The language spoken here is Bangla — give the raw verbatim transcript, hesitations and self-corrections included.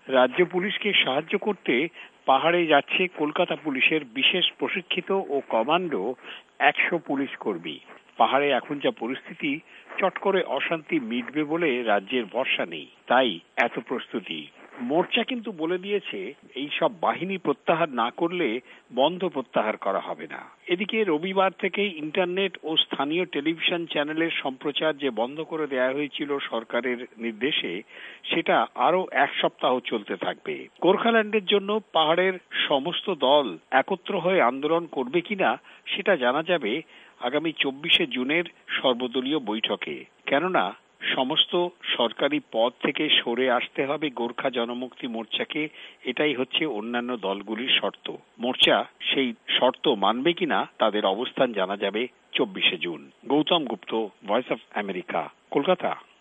রাজ্য পুলিশকে সাহায্য করতে পাহাড়ে যাচ্ছে কলকাতা পুলিশের বিশেষ প্রশিক্ষিত ও কমান্ডো একশো পুলিশ কর্মী। পাহাড়ে এখন যা পরিস্থিতি, চট করে অশান্তি মিটবে বলে রাজ্যের ভরসা নেই, তাই এত প্রস্তুতি। মোর্চা কিন্তু বলে দিয়েছে এই সব বাহিনী প্রত্যাহার না করলে বন্ধ প্রত্যাহার করা হবে না। এদিকে রবিবার থেকে ইন্টারনেট ও স্থানীয় টেলিভিশন চ্যানেলের সম্প্রচার যে বন্ধ করে দেওয়া হয়েছিল সরকারের নির্দেশে, সেটা আরো এক সপ্তাহ চলতে থাকবে। গোর্খাল্যান্ডের জন্য পাহাড়ের সমস্ত দল একত্র হয়ে আন্দোলন করবে কিনা সেটা জানা যাবে আগামী চব্বিশে জুনের সর্বদলীয় বৈঠকে। কেননা সমস্ত সরকারি পদ থেকে সরে আসতে হবে গোর্খা জনমুক্তি মোর্চাকে, এটাই হচ্ছে অন্যান্য দলগুলির শর্ত। মোর্চা সেই শর্ত মানবে কিনা তাদের অবস্থান জানা যাবে চব্বিশে June. Gautam Gupta, voice of America, Kolkata.